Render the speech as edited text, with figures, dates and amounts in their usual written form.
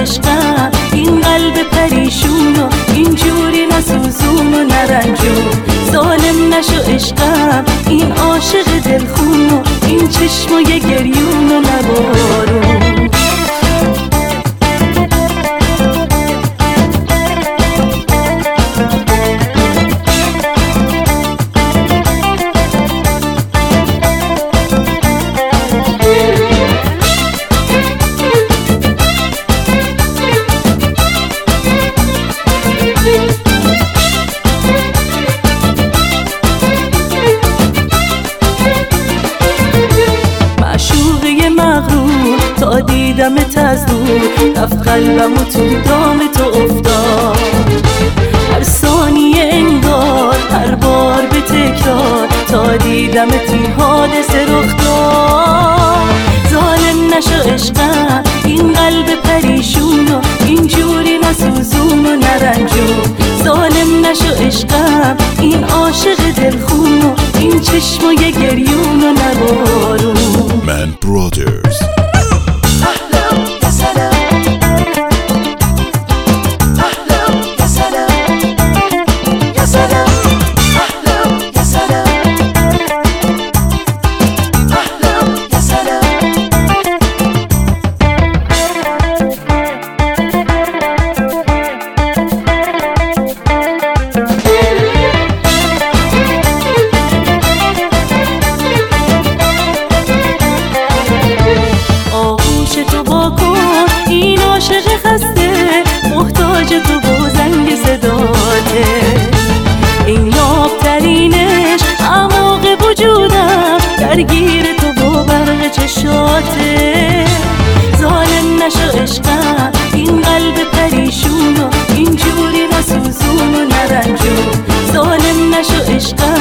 عشقم، این قلب پریشون و اینجوری نسوزون و نرنجون. ظالم نشو عشقم، این عاشق دلخون و این چشمای گریون و نبارون. تا دیدمت از دور رفت قلبم و تو دام تو افتاد. هر ثانیه انگار هر بار به تکرار تا دیدمت این حادثه رخ داد. ظالم نشو عشقم، این قلب پریشون و اینجوری نسوزون و نرنجون. ظالم نشو عشقم، این عاشق دلخون و این چشمای گریون و نبارون. من برادرز. این عاشق خسته محتاج تو با زنگ صداته. این نابترینش اعماق وجودم درگیر تو با برق چشاته. ظالم نشو عشقم، این قلب پریشون و اینجوری نسوزون و نرنجون. ظالم نشو عشقم،